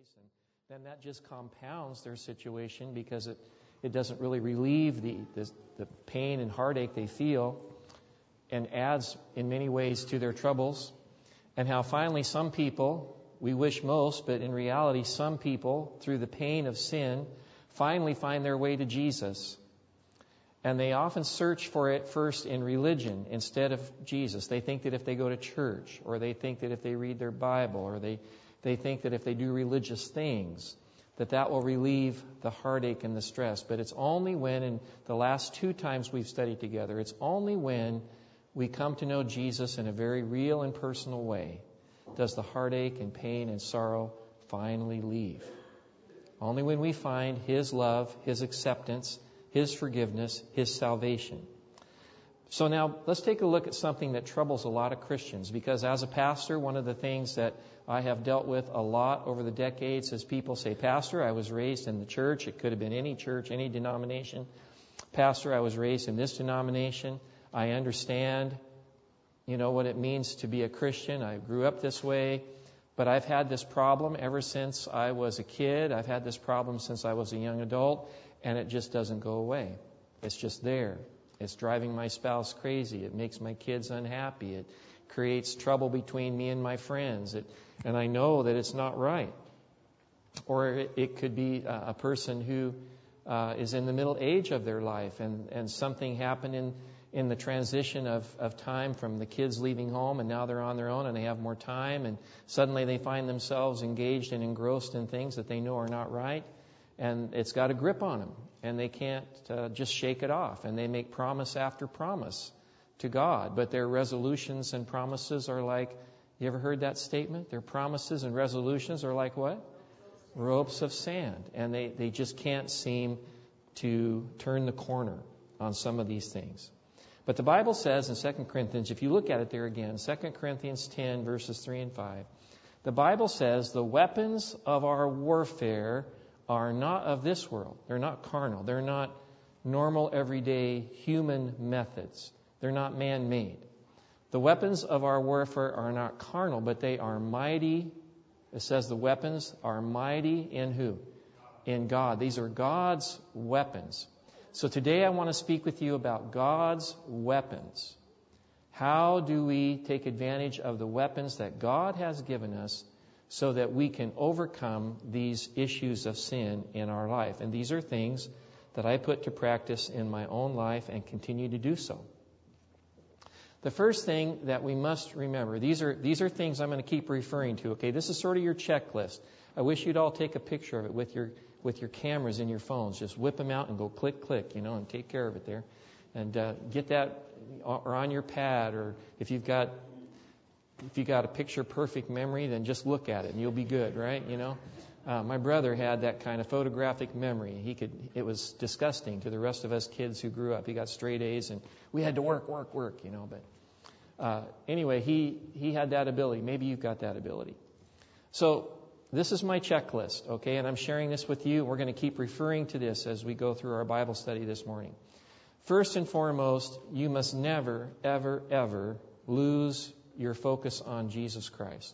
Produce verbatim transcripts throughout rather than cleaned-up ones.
place, and then that just compounds their situation because it, it doesn't really relieve the, the, the pain and heartache they feel, and adds in many ways to their troubles. And how finally some people, we wish most, but in reality some people, through the pain of sin, finally find their way to Jesus. And they often search for it first in religion instead of Jesus. They think that if they go to church, or they think that if they read their Bible, or they, they think that if they do religious things, that that will relieve the heartache and the stress. But it's only when, in the last two times we've studied together, it's only when we come to know Jesus in a very real and personal way does the heartache and pain and sorrow finally leave. Only when we find His love, His acceptance, His forgiveness, His salvation. So now let's take a look at something that troubles a lot of Christians, because as a pastor, one of the things that I have dealt with a lot over the decades is people say, Pastor, I was raised in the church. It could have been any church, any denomination. Pastor, I was raised in this denomination. I understand, you know, what it means to be a Christian. I grew up this way. But I've had this problem ever since I was a kid. I've had this problem since I was a young adult. And it just doesn't go away. It's just there. It's driving my spouse crazy. It makes my kids unhappy. It creates trouble between me and my friends. It, and I know that it's not right. Or it, it could be a, a person who uh, is in the middle age of their life, and, and something happened in, in the transition of, of time from the kids leaving home, and now they're on their own and they have more time, and suddenly they find themselves engaged and engrossed in things that they know are not right. And it's got a grip on them, and they can't uh, just shake it off. And they make promise after promise to God, but their resolutions and promises are like, you ever heard that statement? Their promises and resolutions are like what? Ropes of sand. And they, they just can't seem to turn the corner on some of these things. But the Bible says in Second Corinthians, if you look at it there again, Second Corinthians ten, verses three and five, the Bible says the weapons of our warfare are not of this world. They're not carnal. They're not normal, everyday human methods. They're not man-made. The weapons of our warfare are not carnal, but they are mighty. It says the weapons are mighty in who? In God. These are God's weapons. So today I want to speak with you about God's weapons. How do we take advantage of the weapons that God has given us so that we can overcome these issues of sin in our life? And these are things that I put to practice in my own life and continue to do so. The first thing that we must remember, these are these are things I'm going to keep referring to, okay? This is sort of your checklist. I wish you'd all take a picture of it with your with your cameras in your phones. Just whip them out and go click, click, you know, and take care of it there. And uh, get that or on your pad, or if you've got If you got a picture-perfect memory, then just look at it and you'll be good, right? You know, uh, my brother had that kind of photographic memory. He could. It was disgusting to the rest of us kids who grew up. He got straight A's, and we had to work, work, work. You know, but uh, anyway, he he had that ability. Maybe you've got that ability. So this is my checklist, okay? And I'm sharing this with you. We're going to keep referring to this as we go through our Bible study this morning. First and foremost, you must never, ever, ever lose your focus on Jesus Christ.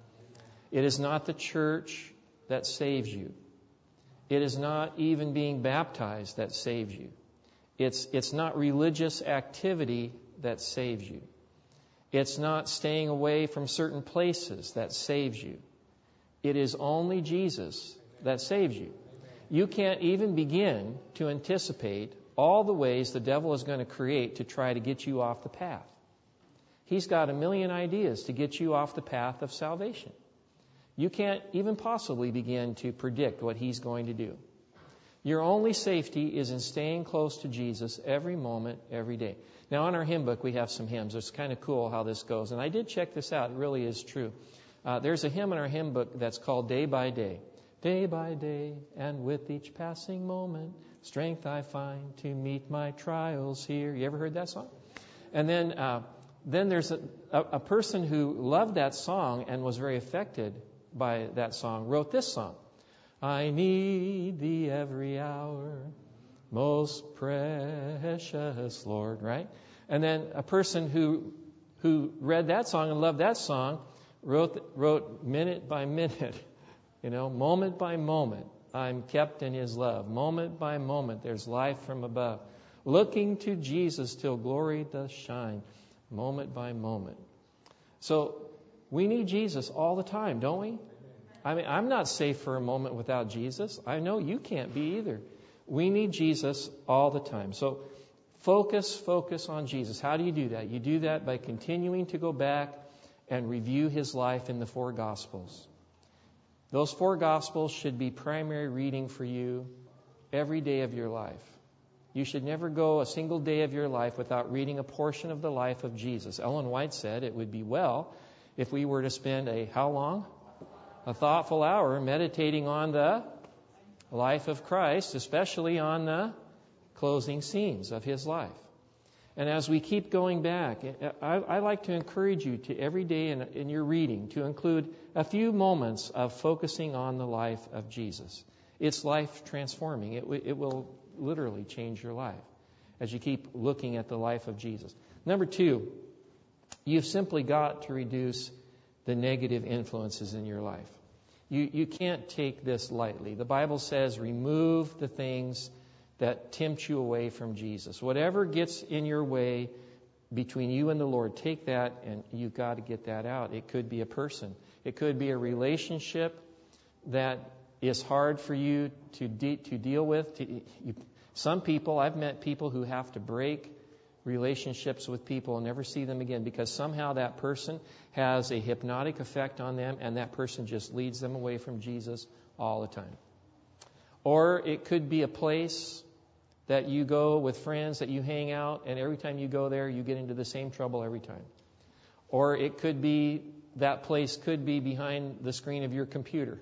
It is not the church that saves you. It is not even being baptized that saves you. It's, it's not religious activity that saves you. It's not staying away from certain places that saves you. It is only Jesus that saves you. You can't even begin to anticipate all the ways the devil is going to create to try to get you off the path. He's got a million ideas to get you off the path of salvation. You can't even possibly begin to predict what he's going to do. Your only safety is in staying close to Jesus every moment, every day. Now, on our hymn book, we have some hymns. It's kind of cool how this goes. And I did check this out. It really is true. Uh, there's a hymn in our hymn book that's called Day by Day. Day by day, and with each passing moment, strength I find to meet my trials here. You ever heard that song? And then... Uh, Then there's a, a, a person who loved that song and was very affected by that song, wrote this song. I need thee every hour, most precious Lord, right? And then a person who who read that song and loved that song wrote wrote minute by minute, You know, moment by moment, I'm kept in His love. Moment by moment, there's life from above. Looking to Jesus till glory does shine. Moment by moment. So, we need Jesus all the time, don't we? I mean, I'm not safe for a moment without Jesus. I know you can't be either. We need Jesus all the time. So, focus, focus on Jesus. How do you do that? You do that by continuing to go back and review His life in the four Gospels. Those four Gospels should be primary reading for you every day of your life. You should never go a single day of your life without reading a portion of the life of Jesus. Ellen White said it would be well if we were to spend a, how long? A thoughtful hour meditating on the life of Christ, especially on the closing scenes of His life. And as we keep going back, I, I like to encourage you to every day in, in your reading to include a few moments of focusing on the life of Jesus. It's life transforming. It, it will literally change your life as you keep looking at the life of Jesus. Number two, you've simply got to reduce the negative influences in your life. You, you can't take this lightly. The Bible says remove the things that tempt you away from Jesus. Whatever gets in your way between you and the Lord, take that and you've got to get that out. It could be a person. It could be a relationship that is hard for you to de- to deal with. To, you, some people, I've met people who have to break relationships with people and never see them again because somehow that person has a hypnotic effect on them and that person just leads them away from Jesus all the time. Or it could be a place that you go with friends, that you hang out, and every time you go there, you get into the same trouble every time. Or it could be, that place could be behind the screen of your computer.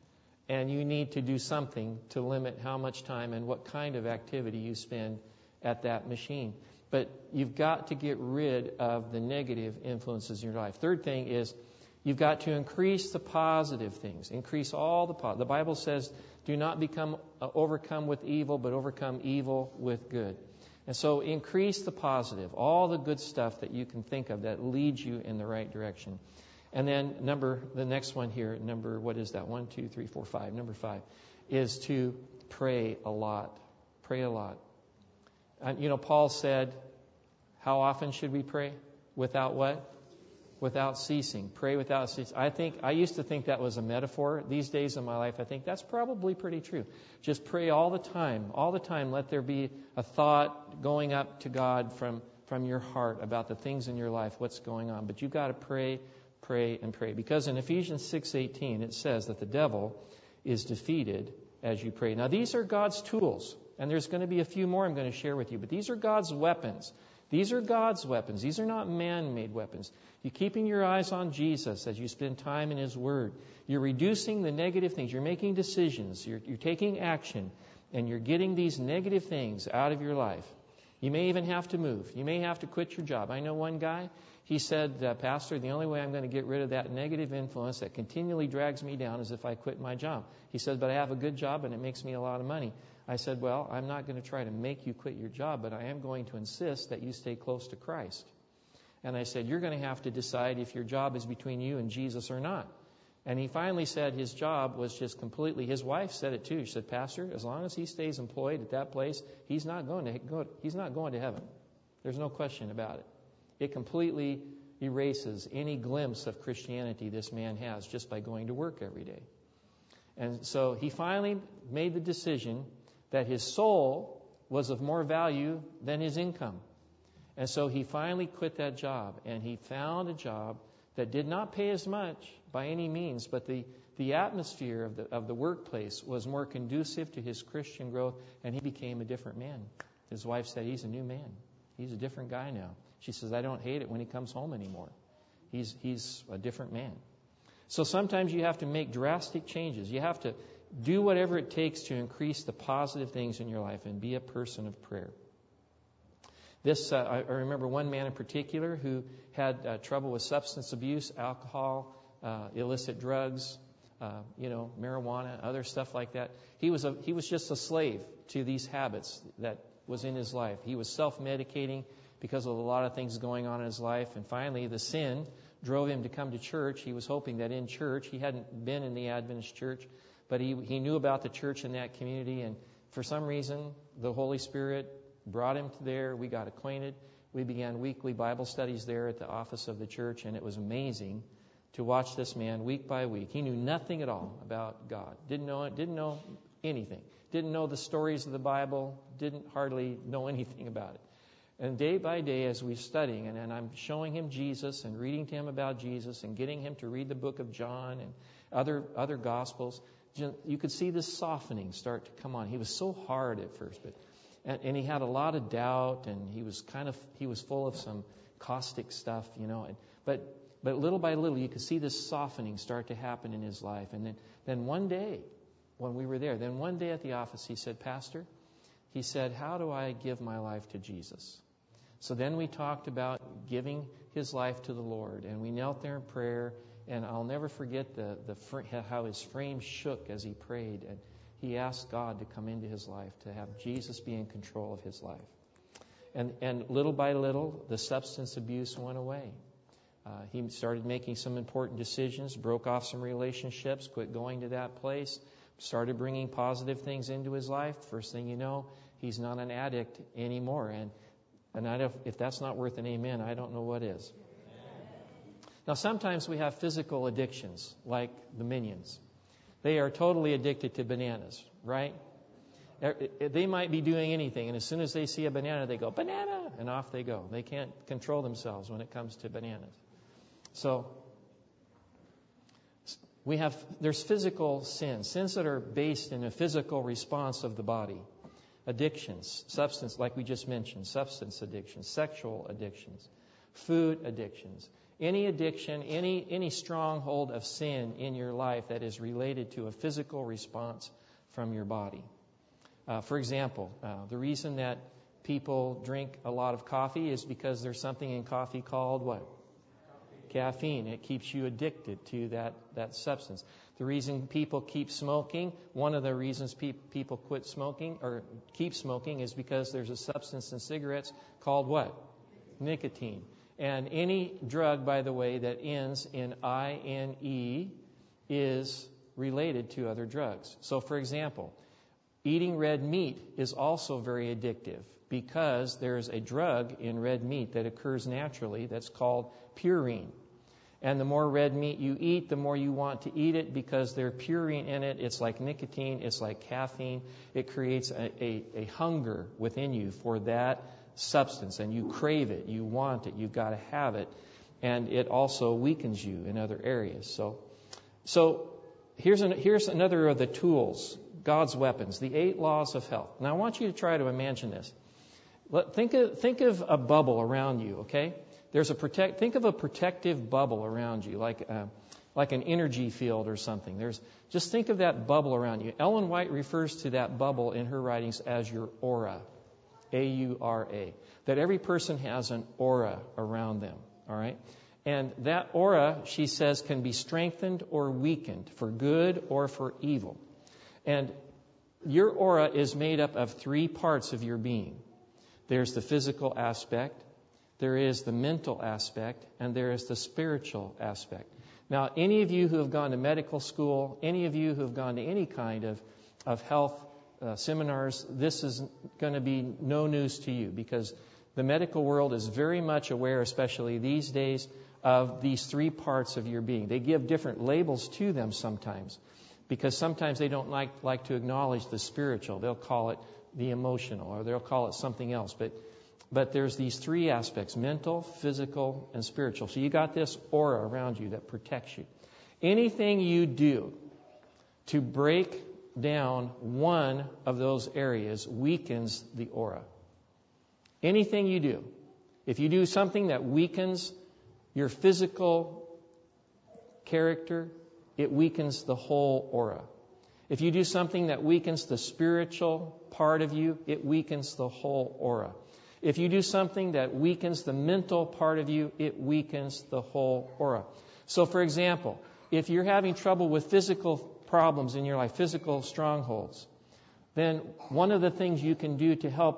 And you need to do something to limit how much time and what kind of activity you spend at that machine. But you've got to get rid of the negative influences in your life. Third thing is you've got to increase the positive things. Increase all the positive. The Bible says, do not become uh, overcome with evil, but overcome evil with good. And so increase the positive, all the good stuff that you can think of that leads you in the right direction. And then number, the next one here, number, what is that? One, two, three, four, five. Number five is to pray a lot. Pray a lot. Uh, you know, Paul said, how often should we pray? Without what? Without ceasing. Pray without ceasing. I think, I used to think that was a metaphor. These days of my life, I think that's probably pretty true. Just pray all the time. All the time, let there be a thought going up to God from, from your heart about the things in your life, what's going on. But you've got to pray, pray, and pray. Because in Ephesians six eighteen, it says that the devil is defeated as you pray. Now, these are God's tools. And there's going to be a few more I'm going to share with you. But these are God's weapons. These are God's weapons. These are not man-made weapons. You're keeping your eyes on Jesus as you spend time in His Word. You're reducing the negative things. You're making decisions. You're, you're taking action. And you're getting these negative things out of your life. You may even have to move. You may have to quit your job. I know one guy, he said, uh, Pastor, the only way I'm going to get rid of that negative influence that continually drags me down is if I quit my job. He said, but I have a good job and it makes me a lot of money. I said, well, I'm not going to try to make you quit your job, but I am going to insist that you stay close to Christ. And I said, you're going to have to decide if your job is between you and Jesus or not. And he finally said his job was just completely, his wife said it too. She said, Pastor, as long as he stays employed at that place, he's not going to go, he's not going to heaven. There's no question about it. It completely erases any glimpse of Christianity this man has just by going to work every day. And so he finally made the decision that his soul was of more value than his income. And so he finally quit that job, and he found a job that did not pay as much by any means, but the, the atmosphere of the, of the workplace was more conducive to his Christian growth, and he became a different man. His wife said, he's a new man. He's a different guy now. She says, I don't hate it when he comes home anymore. He's, he's a different man. So sometimes you have to make drastic changes. You have to do whatever it takes to increase the positive things in your life and be a person of prayer. This, uh, I remember one man in particular who had uh, trouble with substance abuse, alcohol, uh, illicit drugs, uh, you know, marijuana, other stuff like that. He was a, he was just a slave to these habits that was in his life. He was self-medicating because of a lot of things going on in his life. And finally, the sin drove him to come to church. He was hoping that in church, he hadn't been in the Adventist church, but he, he knew about the church in that community. And for some reason, the Holy Spirit brought him to there. We got acquainted. We began weekly Bible studies there at the office of the church, and it was amazing to watch this man week by week. He knew nothing at all about God. Didn't know it, didn't know anything. Didn't know the stories of the Bible. Didn't hardly know anything about it. And day by day, as we're studying, and, and I'm showing him Jesus and reading to him about Jesus and getting him to read the book of John and other other Gospels, you could see this softening start to come on. He was so hard at first, but and, and he had a lot of doubt, and he was kind of he was full of some caustic stuff, you know. And, but but little by little, you could see this softening start to happen in his life. And then then one day, when we were there, then one day at the office, he said, "Pastor," he said, "how do I give my life to Jesus?" So then we talked about giving his life to the Lord, and we knelt there in prayer, and I'll never forget the, the how his frame shook as he prayed, and he asked God to come into his life, to have Jesus be in control of his life. And, and little by little, the substance abuse went away. Uh, he started making some important decisions, broke off some relationships, quit going to that place, started bringing positive things into his life. First thing you know, he's not an addict anymore. And And I don't, if that's not worth an amen, I don't know what is. Now, sometimes we have physical addictions, like the Minions. They are totally addicted to bananas, right? They might be doing anything, and as soon as they see a banana, they go, "Banana!" and off they go. They can't control themselves when it comes to bananas. So, we have, there's physical sins, sins that are based in a physical response of the body. Addictions, substance, like we just mentioned, substance addictions, sexual addictions, food addictions, any addiction, any any stronghold of sin in your life that is related to a physical response from your body. Uh, for example, uh, the reason that people drink a lot of coffee is because there's something in coffee called what? Caffeine. It keeps you addicted to that, that substance. The reason people keep smoking, one of the reasons pe- people quit smoking or keep smoking is because there's a substance in cigarettes called what? Nicotine. And any drug, by the way, that ends in I N E is related to other drugs. So, for example, eating red meat is also very addictive because there's a drug in red meat that occurs naturally that's called purine. And the more red meat you eat, the more you want to eat it because there's purine in it. It's like nicotine. It's like caffeine. It creates a, a, a hunger within you for that substance, and you crave it. You want it. You've got to have it. And it also weakens you in other areas. So, so here's an, here's another of the tools, God's weapons, the eight laws of health. Now, I want you to try to imagine this. Let, think of, think of a bubble around you, okay? There's a protect. Think of a protective bubble around you, like uh, like an energy field or something. There's just think of that bubble around you. Ellen White refers to that bubble in her writings as your aura, A U R A. That every person has an aura around them. All right, and that aura, she says, can be strengthened or weakened for good or for evil. And your aura is made up of three parts of your being. There's the physical aspect. There is the mental aspect, and there is the spiritual aspect. Now, any of you who have gone to medical school, any of you who have gone to any kind of, of health uh, seminars, this is going to be no news to you because the medical world is very much aware, especially these days, of these three parts of your being. They give different labels to them sometimes because sometimes they don't like, like to acknowledge the spiritual. They'll call it the emotional, or they'll call it something else. But But there's these three aspects, mental, physical, and spiritual. So you got this aura around you that protects you. Anything you do to break down one of those areas weakens the aura. Anything you do. If you do something that weakens your physical character, it weakens the whole aura. If you do something that weakens the spiritual part of you, it weakens the whole aura. If you do something that weakens the mental part of you, it weakens the whole aura. So, for example, if you're having trouble with physical problems in your life, physical strongholds, then one of the things you can do to help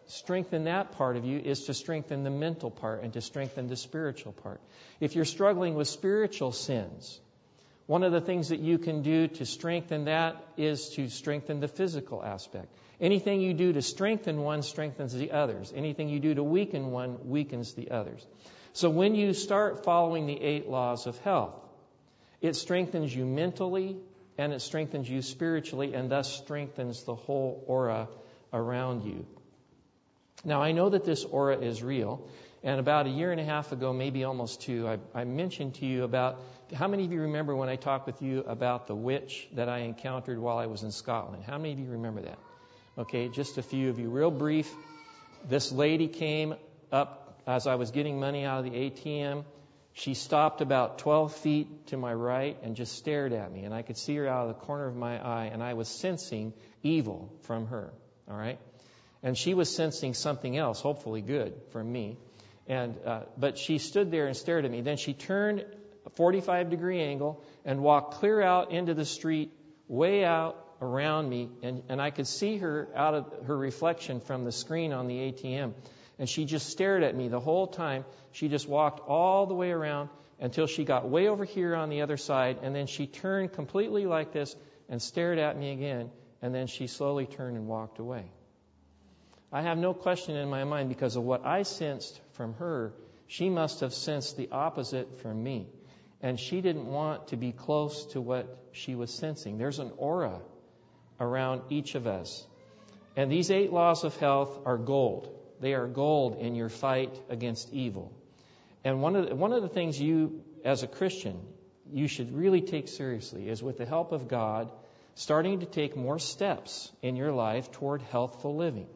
strengthen that part of you is to strengthen the mental part and to strengthen the spiritual part. If you're struggling with spiritual sins, one of the things that you can do to strengthen that is to strengthen the physical aspect. Anything you do to strengthen one strengthens the others. Anything you do to weaken one weakens the others. So when you start following the eight laws of health, it strengthens you mentally and it strengthens you spiritually and thus strengthens the whole aura around you. Now, I know that this aura is real. And about a year and a half ago, maybe almost two, I, I mentioned to you about, how many of you remember when I talked with you about the witch that I encountered while I was in Scotland? How many of you remember that? Okay, just a few of you. Real brief, this lady came up as I was getting money out of the A T M. She stopped about twelve feet to my right and just stared at me. And I could see her out of the corner of my eye, and I was sensing evil from her. All right? And she was sensing something else, hopefully good, from me. And uh, but she stood there and stared at me. Then she turned a forty-five degree angle and walked clear out into the street, way out around me. And, and I could see her out of her reflection from the screen on the A T M. And she just stared at me the whole time. She just walked all the way around until she got way over here on the other side. And then she turned completely like this and stared at me again. And then she slowly turned and walked away. I have no question in my mind, because of what I sensed from her, she must have sensed the opposite from me. And she didn't want to be close to what she was sensing. There's an aura around each of us. And these eight laws of health are gold. They are gold in your fight against evil. And one of the, one of the things you, as a Christian, you should really take seriously is, with the help of God, starting to take more steps in your life toward healthful living.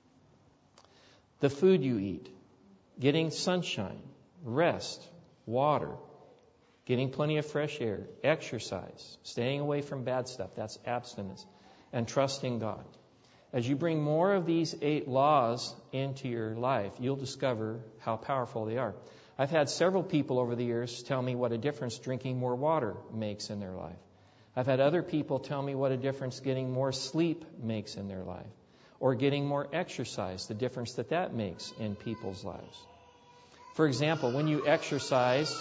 The food you eat, getting sunshine, rest, water, getting plenty of fresh air, exercise, staying away from bad stuff, that's abstinence, and trusting God. As you bring more of these eight laws into your life, you'll discover how powerful they are. I've had several people over the years tell me what a difference drinking more water makes in their life. I've had other people tell me what a difference getting more sleep makes in their life. Or getting more exercise, the difference that that makes in people's lives. For example, when you exercise,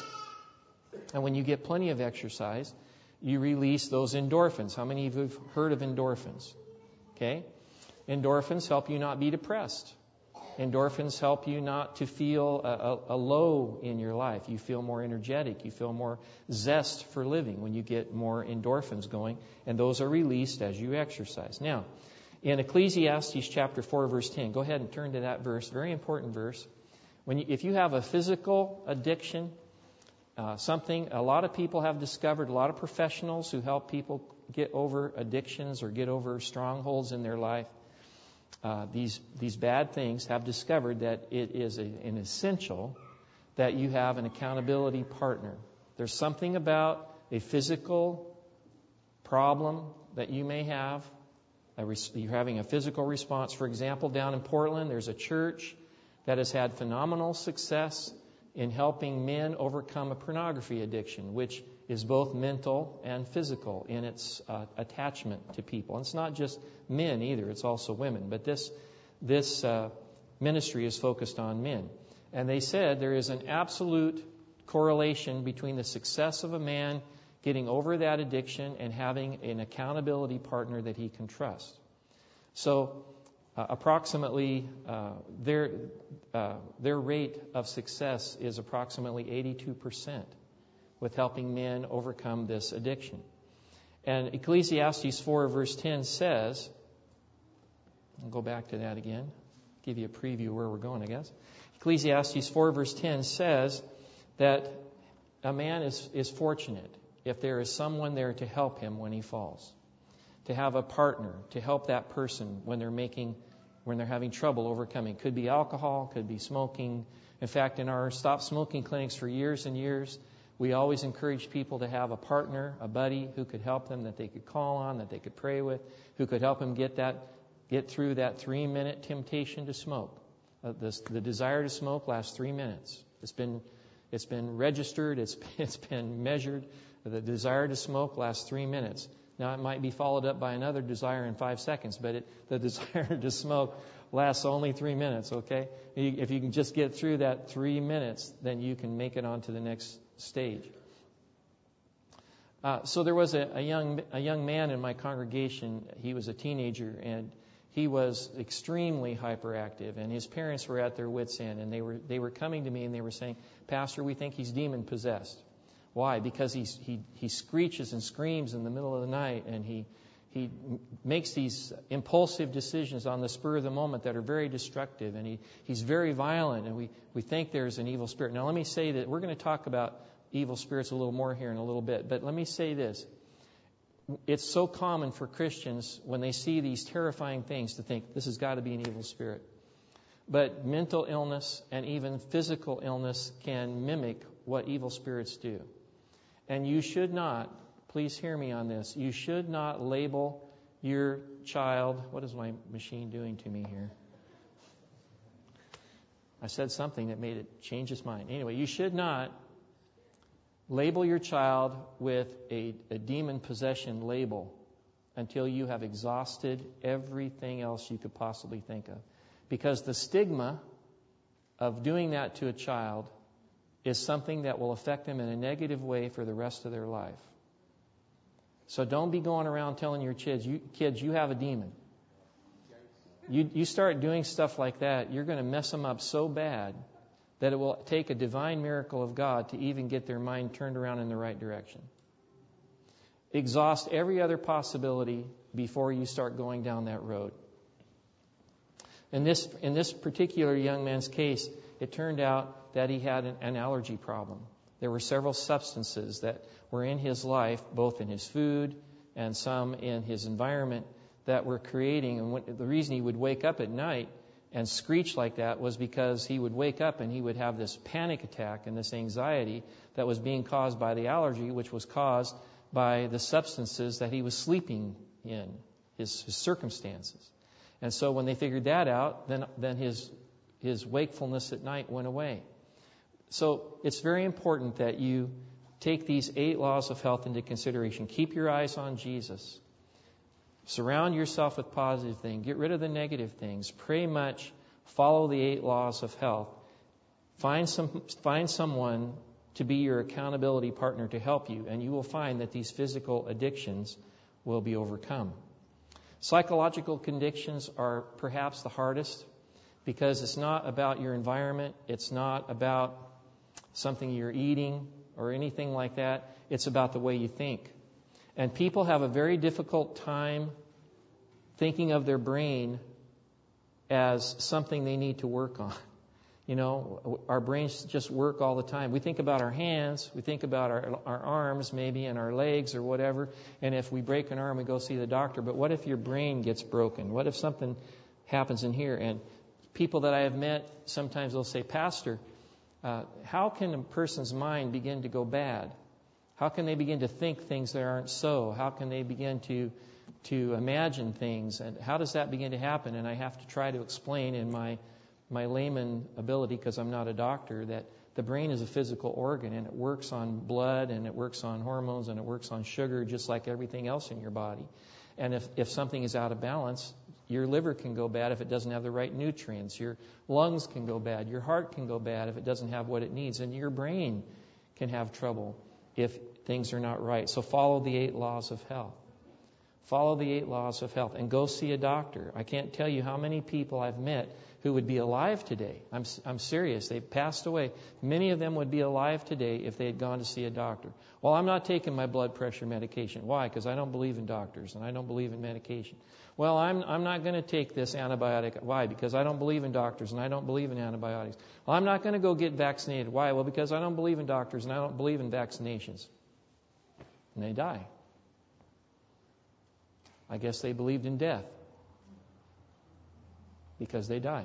and when you get plenty of exercise, you release those endorphins. How many of you have heard of endorphins? Okay? Endorphins help you not be depressed. Endorphins help you not to feel a, a, a low in your life. You feel more energetic. You feel more zest for living when you get more endorphins going. And those are released as you exercise. Now, in Ecclesiastes chapter four, verse ten, go ahead and turn to that verse. Very important verse. When you, if you have a physical addiction, uh, something a lot of people have discovered, a lot of professionals who help people get over addictions or get over strongholds in their life, uh, these these bad things, have discovered that it is a, an essential that you have an accountability partner. There's something about a physical problem that you may have. You're having a physical response. For example, down in Portland, there's a church that has had phenomenal success in helping men overcome a pornography addiction, which is both mental and physical in its uh, attachment to people. And it's not just men either, it's also women. But this, this uh, ministry is focused on men. And they said there is an absolute correlation between the success of a man getting over that addiction and having an accountability partner that he can trust. So uh, approximately uh, their uh, their rate of success is approximately eighty-two percent with helping men overcome this addiction. And Ecclesiastes four verse ten says, I'll go back to that again, give you a preview where we're going, I guess. Ecclesiastes four verse ten says that a man is, is fortunate if there is someone there to help him when he falls, to have a partner to help that person when they're making, when they're having trouble overcoming. Could be alcohol, could be smoking. In fact, in our stop smoking clinics for years and years, we always encourage people to have a partner, a buddy who could help them, that they could call on, that they could pray with, who could help them get that, get through that three-minute temptation to smoke. Uh, this, the desire to smoke lasts three minutes. It's been, it's been registered. It's, it's been measured. The desire to smoke lasts three minutes. Now, it might be followed up by another desire in five seconds, but it, the desire to smoke lasts only three minutes, okay? If you can just get through that three minutes, then you can make it on to the next stage. Uh, so there was a, a young a young man in my congregation. He was a teenager, and he was extremely hyperactive, and his parents were at their wits' end, and they were they were coming to me and they were saying, "Pastor, we think he's demon possessed." Why? Because he's, he he screeches and screams in the middle of the night, and he he makes these impulsive decisions on the spur of the moment that are very destructive, and he, he's very violent, and we, we think there's an evil spirit. Now, let me say that we're going to talk about evil spirits a little more here in a little bit, but let me say this. It's so common for Christians when they see these terrifying things to think this has got to be an evil spirit. But mental illness and even physical illness can mimic what evil spirits do. And you should not, please hear me on this, you should not label your child. What is my machine doing to me here? I said something that made it change its mind. Anyway, you should not label your child with a, a demon possession label until you have exhausted everything else you could possibly think of. Because the stigma of doing that to a child is something that will affect them in a negative way for the rest of their life. So don't be going around telling your kids, you, kids, you have a demon. You, you start doing stuff like that, you're going to mess them up so bad that it will take a divine miracle of God to even get their mind turned around in the right direction. Exhaust every other possibility before you start going down that road. In this, in this particular young man's case, it turned out that he had an, an allergy problem. There were several substances that were in his life, both in his food and some in his environment, that were creating, and when, the reason he would wake up at night and screech like that was because he would wake up and he would have this panic attack and this anxiety that was being caused by the allergy, which was caused by the substances that he was sleeping in, his, his circumstances. And so when they figured that out, then then his his wakefulness at night went away. So it's very important that you take these eight laws of health into consideration. Keep your eyes on Jesus. Surround yourself with positive things. Get rid of the negative things. Pray much. Follow the eight laws of health. Find some find someone to be your accountability partner to help you, and you will find that these physical addictions will be overcome. Psychological conditions are perhaps the hardest because it's not about your environment. It's not about something you're eating or anything like that. It's about the way you think. And people have a very difficult time thinking of their brain as something they need to work on. You know, our brains just work all the time. We think about our hands, we think about our, our arms maybe, and our legs or whatever. And if we break an arm, we go see the doctor. But what if your brain gets broken? What if something happens in here? And people that I have met, sometimes they'll say, Pastor, uh, how can a person's mind begin to go bad? How can they begin to think things that aren't so? How can they begin to to imagine things? And how does that begin to happen? And I have to try to explain in my my layman ability, because I'm not a doctor, that the brain is a physical organ and it works on blood and it works on hormones and it works on sugar just like everything else in your body. And if, if something is out of balance, your liver can go bad if it doesn't have the right nutrients. Your lungs can go bad. Your heart can go bad if it doesn't have what it needs. And your brain can have trouble if things are not right. So follow the eight laws of health. Follow the eight laws of health and go see a doctor. I can't tell you how many people I've met who would be alive today. I'm I'm serious. They've passed away. Many of them would be alive today if they had gone to see a doctor. Well, I'm not taking my blood pressure medication. Why? Because I don't believe in doctors and I don't believe in medication. Well, I'm I'm not going to take this antibiotic. Why? Because I don't believe in doctors and I don't believe in antibiotics. Well, I'm not going to go get vaccinated. Why? Well, because I don't believe in doctors and I don't believe in vaccinations. And they die. I guess they believed in death because they died.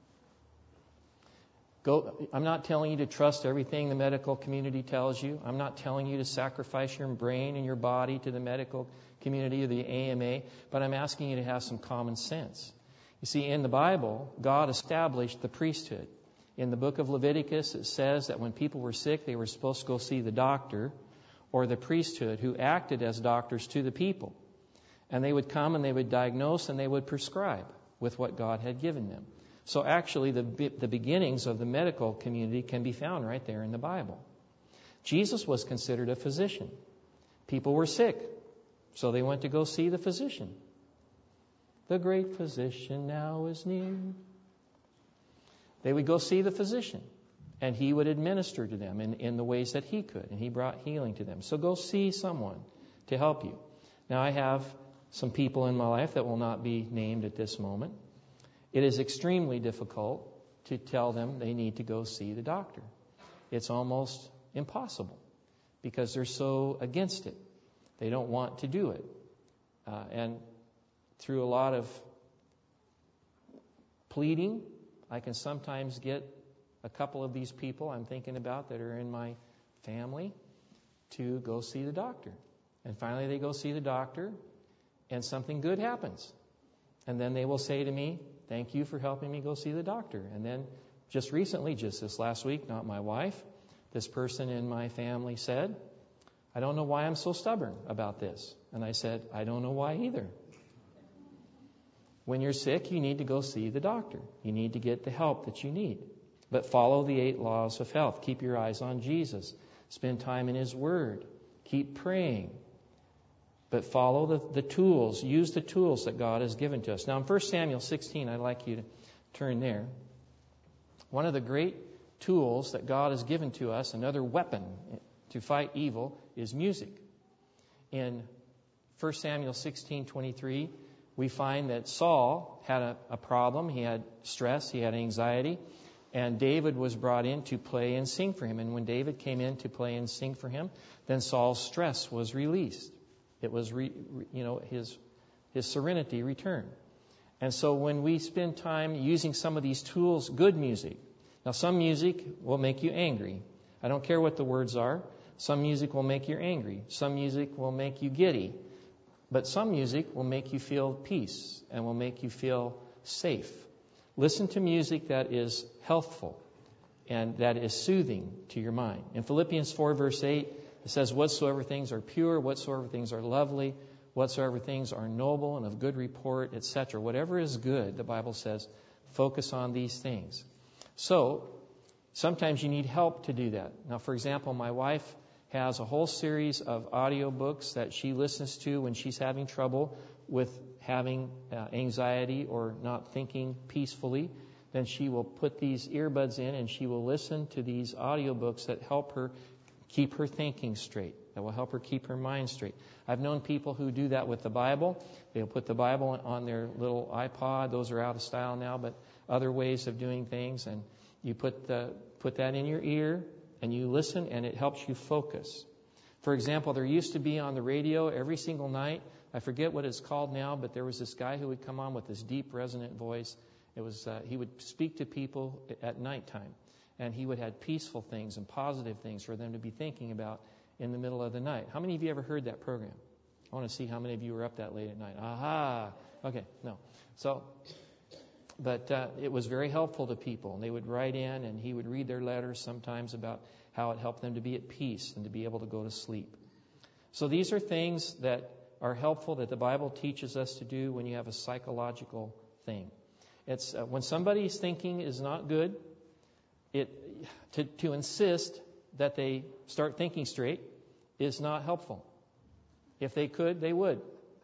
Go, I'm not telling you to trust everything the medical community tells you. I'm not telling you to sacrifice your brain and your body to the medical community or the A M A, but I'm asking you to have some common sense. You see, in the Bible, God established the priesthood. In the book of Leviticus, it says that when people were sick, they were supposed to go see the doctor, or the priesthood who acted as doctors to the people. And they would come and they would diagnose and they would prescribe with what God had given them. So actually the, the beginnings of the medical community can be found right there in the Bible. Jesus was considered a physician. People were sick, so they went to go see the physician. The great physician now is near. They would go see the physician, and he would administer to them in, in the ways that he could, and he brought healing to them. So go see someone to help you. Now, I have some people in my life that will not be named at this moment. It is extremely difficult to tell them they need to go see the doctor. It's almost impossible because they're so against it. They don't want to do it. Uh, and through a lot of pleading, I can sometimes get a couple of these people I'm thinking about that are in my family to go see the doctor. And finally they go see the doctor and something good happens. And then they will say to me, thank you for helping me go see the doctor. And then just recently, just this last week, not my wife, this person in my family said, I don't know why I'm so stubborn about this. And I said, I don't know why either. When you're sick, you need to go see the doctor. You need to get the help that you need. But follow the eight laws of health. Keep your eyes on Jesus. Spend time in His Word. Keep praying. But follow the, the tools. Use the tools that God has given to us. Now in First Samuel sixteen, I'd like you to turn there. One of the great tools that God has given to us, another weapon to fight evil, is music. In First Samuel sixteen twenty-three, we find that Saul had a, a problem. He had stress. He had anxiety. And David was brought in to play and sing for him. And when David came in to play and sing for him, then Saul's stress was released. It was, re, re, you know, his his serenity returned. And so when we spend time using some of these tools, good music. Now, some music will make you angry. I don't care what the words are. Some music will make you angry. Some music will make you giddy. But some music will make you feel peace and will make you feel safe. Listen to music that is healthful and that is soothing to your mind. In Philippians four, verse eight, it says, whatsoever things are pure, whatsoever things are lovely, whatsoever things are noble and of good report, et cetera. Whatever is good, the Bible says, focus on these things. So, sometimes you need help to do that. Now, for example, my wife has a whole series of audio books that she listens to when she's having trouble with having uh, anxiety or not thinking peacefully. Then she will put these earbuds in and she will listen to these audio books that help her keep her thinking straight, that will help her keep her mind straight. I've known people who do that with the Bible. They'll put the Bible on their little iPod. Those are out of style now, but other ways of doing things. And you put the put that in your ear and you listen and it helps you focus. For example, there used to be on the radio every single night, I forget what it's called now, but there was this guy who would come on with this deep resonant voice. It was uh, he would speak to people at nighttime. And he would have peaceful things and positive things for them to be thinking about in the middle of the night. How many of you ever heard that program? I want to see how many of you were up that late at night. Aha! Okay, no. So, but uh, it was very helpful to people. And they would write in, and he would read their letters sometimes about how it helped them to be at peace and to be able to go to sleep. So these are things that are helpful that the Bible teaches us to do when you have a psychological thing. It's uh, when somebody's thinking is not good, It to, to insist that they start thinking straight is not helpful. If they could, they would.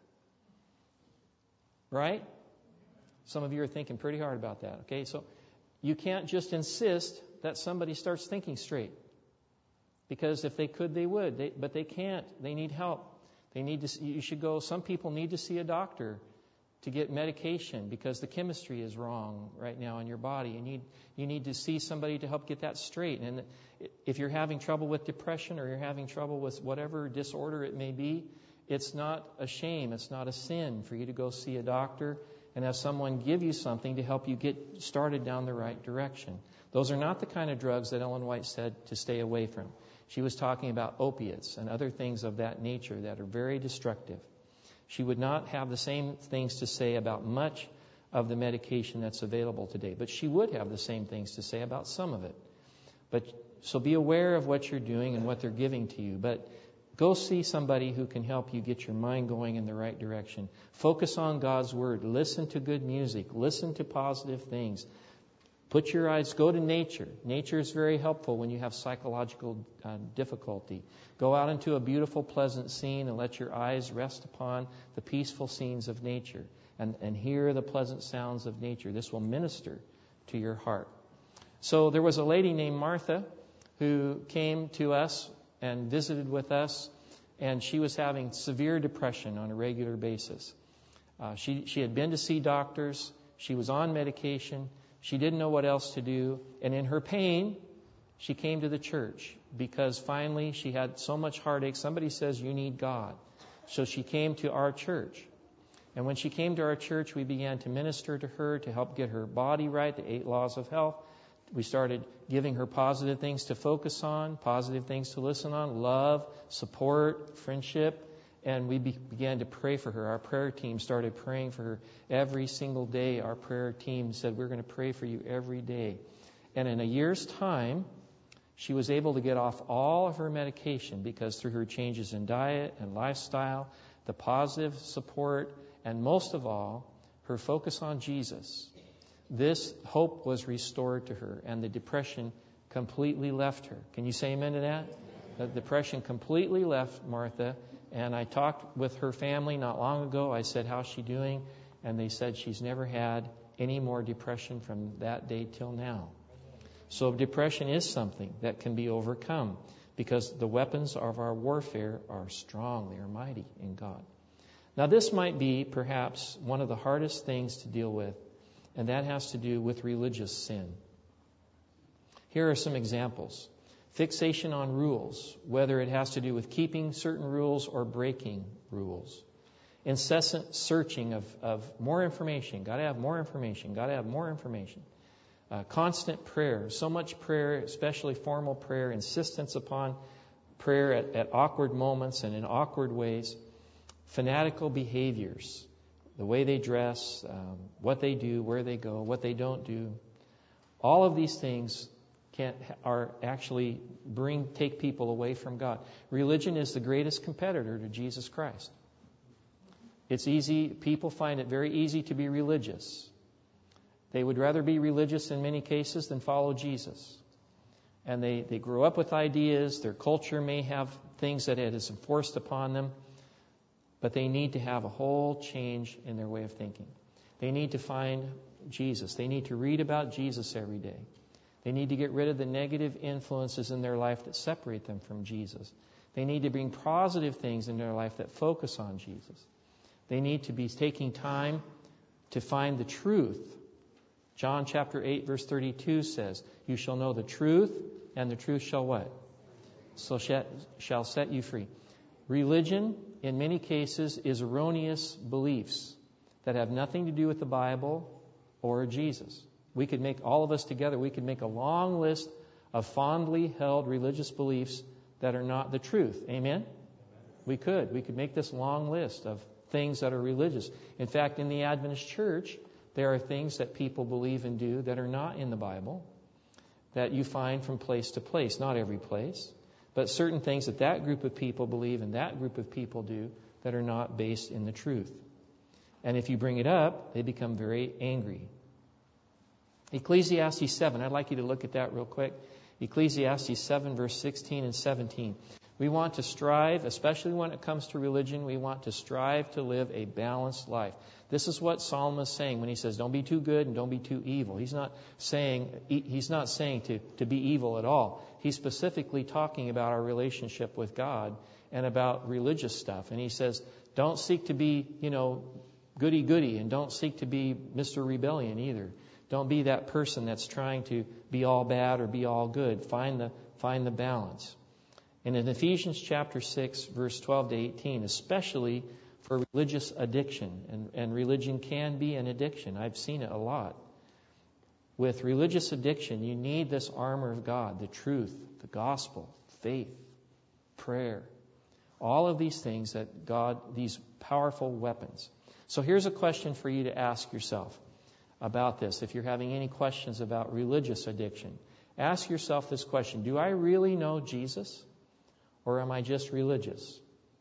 Right? Some of you are thinking pretty hard about that. Okay, so you can't just insist that somebody starts thinking straight. Because if they could, they would. They, but they can't. They need help. They need to. You should go. Some people need to see a doctor to get medication because the chemistry is wrong right now in your body. You need you need to see somebody to help get that straight. And if you're having trouble with depression or you're having trouble with whatever disorder it may be, it's not a shame, it's not a sin for you to go see a doctor and have someone give you something to help you get started down the right direction. Those are not the kind of drugs that Ellen White said to stay away from. She was talking about opiates and other things of that nature that are very destructive. She would not have the same things to say about much of the medication that's available today, but she would have the same things to say about some of it. But so be aware of what you're doing and what they're giving to you. But Go see somebody who can help you get your mind going in the right direction. Focus on God's Word. Listen to good music. Listen to positive things. Put your eyes, go to nature. Nature is very helpful when you have psychological uh, difficulty. Go out into a beautiful, pleasant scene and let your eyes rest upon the peaceful scenes of nature and, and hear the pleasant sounds of nature. This will minister to your heart. So there was a lady named Martha who came to us and visited with us, and she was having severe depression on a regular basis. Uh, she, she had been to see doctors. She was on medication. She didn't know what else to do. And in her pain, she came to the church because finally she had so much heartache. Somebody says, you need God. So she came to our church. And when she came to our church, we began to minister to her to help get her body right, the eight laws of health. We started giving her positive things to focus on, positive things to listen on, love, support, friendship. And we be- began to pray for her. Our prayer team started praying for her every single day. Our prayer team said, we're going to pray for you every day. And in a year's time, she was able to get off all of her medication because through her changes in diet and lifestyle, the positive support, and most of all, her focus on Jesus, this hope was restored to her, and the depression completely left her. Can you say amen to that? The depression completely left Martha. And I talked with her family not long ago. I said, how's she doing? And they said she's never had any more depression from that day till now. So depression is something that can be overcome because the weapons of our warfare are strong. They are mighty in God. Now, this might be perhaps one of the hardest things to deal with, and that has to do with religious sin. Here are some examples. Fixation on rules, whether it has to do with keeping certain rules or breaking rules. Incessant searching of, of more information. Got to have more information. Got to have more information. Uh, constant prayer. So much prayer, especially formal prayer. Insistence upon prayer at, at awkward moments and in awkward ways. Fanatical behaviors. The way they dress, um, what they do, where they go, what they don't do. All of these things Can, are actually bring take people away from God. Religion is the greatest competitor to Jesus Christ. It's easy. People find it very easy to be religious. They would rather be religious in many cases than follow Jesus. And they, they grow up with ideas. Their culture may have things that it has enforced upon them. But they need to have a whole change in their way of thinking. They need to find Jesus. They need to read about Jesus every day. They need to get rid of the negative influences in their life that separate them from Jesus. They need to bring positive things in their life that focus on Jesus. They need to be taking time to find the truth. John chapter eight verse thirty-two says, you shall know the truth, and the truth shall what? So shall set you free. Religion, in many cases, is erroneous beliefs that have nothing to do with the Bible or Jesus. We could make, all of us together, we could make a long list of fondly held religious beliefs that are not the truth. Amen? We could. We could make this long list of things that are religious. In fact, in the Adventist church, there are things that people believe and do that are not in the Bible that you find from place to place. Not every place, but certain things that that group of people believe and that group of people do that are not based in the truth. And if you bring it up, they become very angry. Ecclesiastes seven, I'd like you to look at that real quick. Ecclesiastes seven, verse sixteen and seventeen. We want to strive, especially when it comes to religion, we want to strive to live a balanced life. This is what Solomon is saying when he says, don't be too good and don't be too evil. He's not saying, he's not saying to, to be evil at all. He's specifically talking about our relationship with God and about religious stuff. And he says, don't seek to be, you know, goody-goody, and don't seek to be Mister Rebellion either. Don't be that person that's trying to be all bad or be all good. Find the find the balance. And in Ephesians chapter six, verse twelve to eighteen, especially for religious addiction, and, and religion can be an addiction. I've seen it a lot. With religious addiction, you need this armor of God, the truth, the gospel, faith, prayer. All of these things that God, these powerful weapons. So here's a question for you to ask yourself about this. If you're having any questions about religious addiction, ask yourself this question. Do I really know Jesus? or am I just religious?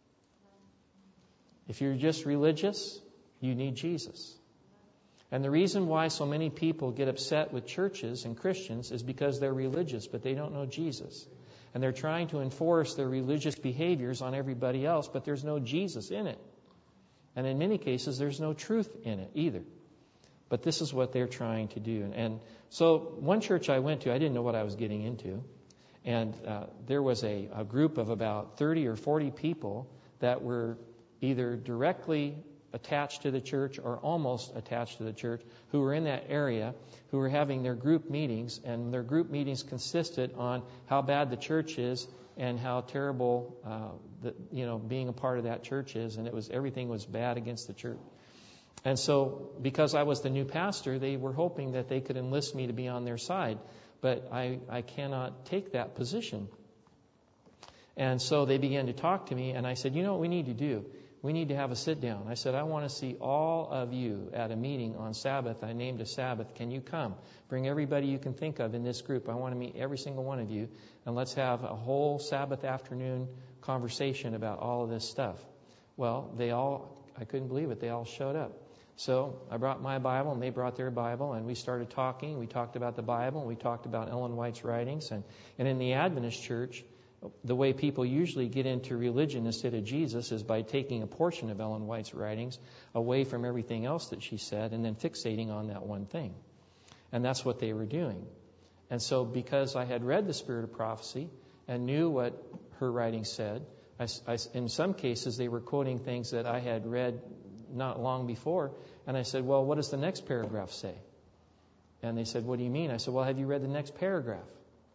If you're just religious, you need Jesus. And the reason why so many people get upset with churches and Christians is because they're religious, but they don't know Jesus. And they're trying to enforce their religious behaviors on everybody else, but there's no Jesus in it. And in many cases, there's no truth in it either. But this is what they're trying to do. And so one church I went to, I didn't know what I was getting into. And uh, there was a, a group of about thirty or forty people that were either directly attached to the church or almost attached to the church, who were in that area, who were having their group meetings, and their group meetings consisted on how bad the church is and how terrible, uh, the, you know, being a part of that church is, and it was everything was bad against the church. And so, because I was the new pastor, they were hoping that they could enlist me to be on their side, but I, I cannot take that position. And so they began to talk to me, and I said, you know what we need to do? We need to have a sit down. I said, I want to see all of you at a meeting on Sabbath. I named a Sabbath. Can you come? Bring everybody you can think of in this group. I want to meet every single one of you. And let's have a whole Sabbath afternoon conversation about all of this stuff. Well, they all, I couldn't believe it. They all showed up. So I brought my Bible and they brought their Bible, and we started talking. We talked about the Bible. And we talked about Ellen White's writings. And, and in the Adventist church, the way people usually get into religion instead of Jesus is by taking a portion of Ellen White's writings away from everything else that she said and then fixating on that one thing. And that's what they were doing. And so because I had read the Spirit of Prophecy and knew what her writings said, I, I, in some cases they were quoting things that I had read not long before. And I said, well, what does the next paragraph say? And they said, what do you mean? I said, well, have you read the next paragraph?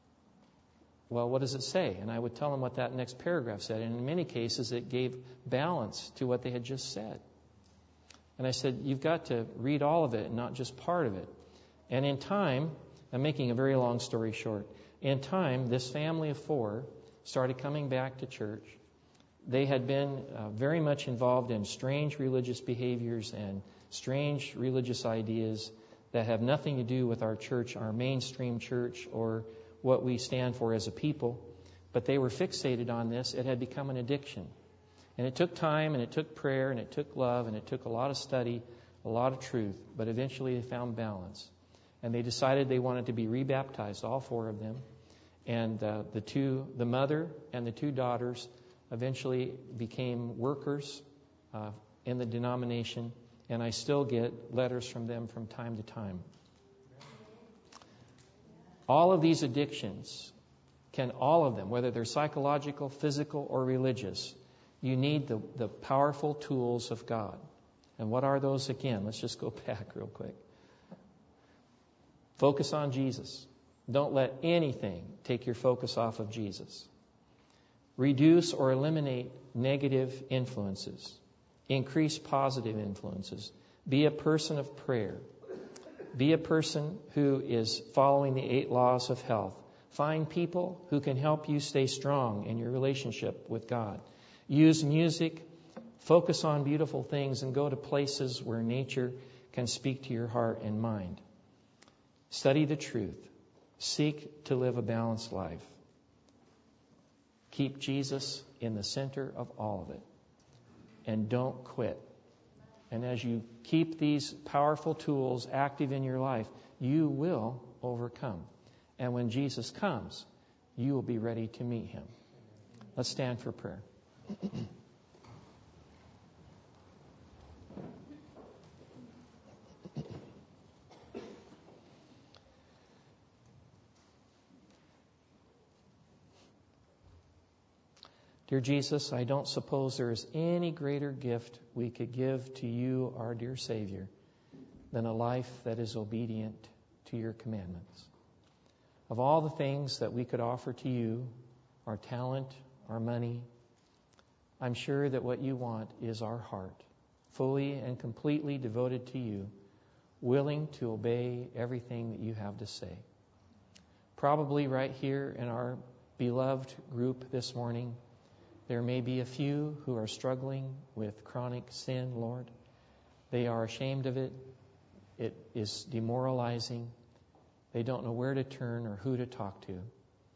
Well, what does it say? And I would tell them what that next paragraph said. And in many cases, it gave balance to what they had just said. And I said, you've got to read all of it and not just part of it. And in time, I'm making a very long story short. In time, this family of four started coming back to church. They had been uh, very much involved in strange religious behaviors and strange religious ideas that have nothing to do with our church, our mainstream church, or what we stand for as a people, but they were fixated on this. It had become an addiction. And it took time, and it took prayer, and it took love, and it took a lot of study, a lot of truth, but eventually they found balance. And they decided they wanted to be rebaptized, all four of them. And uh, the two, the mother and the two daughters eventually became workers uh, in the denomination, and I still get letters from them from time to time. All of these addictions, can all of them, whether they're psychological, physical, or religious, you need the, the powerful tools of God. And what are those again? Let's just go back real quick. Focus on Jesus. Don't let anything take your focus off of Jesus. Reduce or eliminate negative influences. Increase positive influences. Be a person of prayer. Be a person who is following the eight laws of health. Find people who can help you stay strong in your relationship with God. Use music. Focus on beautiful things and go to places where nature can speak to your heart and mind. Study the truth. Seek to live a balanced life. Keep Jesus in the center of all of it. And don't quit. And as you keep these powerful tools active in your life, you will overcome. And when Jesus comes, you will be ready to meet him. Let's stand for prayer. Dear Jesus, I don't suppose there is any greater gift we could give to you, our dear Savior, than a life that is obedient to your commandments. Of all the things that we could offer to you, our talent, our money, I'm sure that what you want is our heart, fully and completely devoted to you, willing to obey everything that you have to say. Probably right here in our beloved group this morning, there may be a few who are struggling with chronic sin, Lord. They are ashamed of it. It is demoralizing. They don't know where to turn or who to talk to.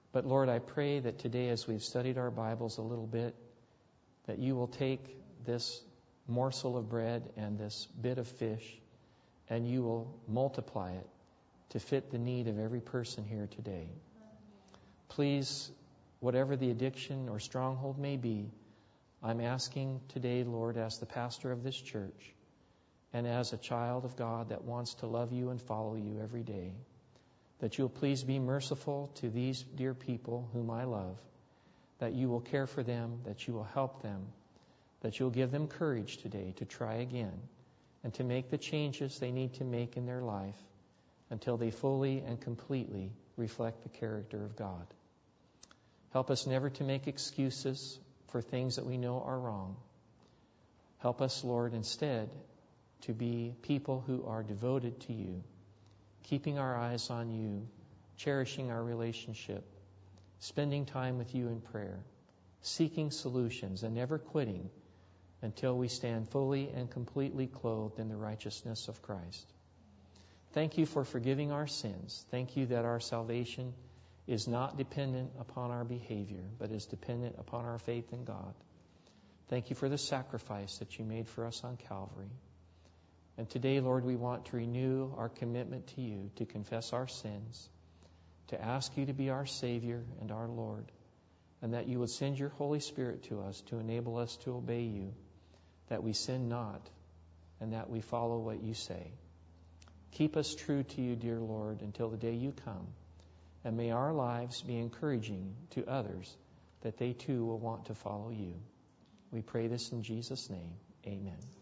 But Lord, I pray that today as we've studied our Bibles a little bit, that you will take this morsel of bread and this bit of fish and you will multiply it to fit the need of every person here today. Please, whatever the addiction or stronghold may be, I'm asking today, Lord, as the pastor of this church and as a child of God that wants to love you and follow you every day, that you'll please be merciful to these dear people whom I love, that you will care for them, that you will help them, that you'll give them courage today to try again and to make the changes they need to make in their life until they fully and completely reflect the character of God. Help us never to make excuses for things that we know are wrong. Help us, Lord, instead to be people who are devoted to you, keeping our eyes on you, cherishing our relationship, spending time with you in prayer, seeking solutions and never quitting until we stand fully and completely clothed in the righteousness of Christ. Thank you for forgiving our sins. Thank you that our salvation is not dependent upon our behavior, but is dependent upon our faith in God. Thank you for the sacrifice that you made for us on Calvary. And today, Lord, we want to renew our commitment to you, to confess our sins, to ask you to be our Savior and our Lord, and that you would send your Holy Spirit to us to enable us to obey you, that we sin not, and that we follow what you say. Keep us true to you, dear Lord, until the day you come, and may our lives be encouraging to others, that they too will want to follow you. We pray this in Jesus' name. Amen.